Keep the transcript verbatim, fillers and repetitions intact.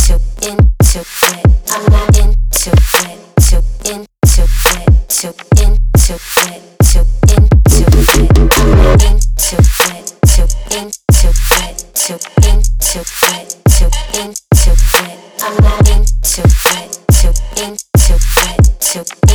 too into it. I'm not into it. Too into it. Too into it. Too into it. I'm not into it. Too into it. Too into it. Too into it. I'm not into it. Too into it. Too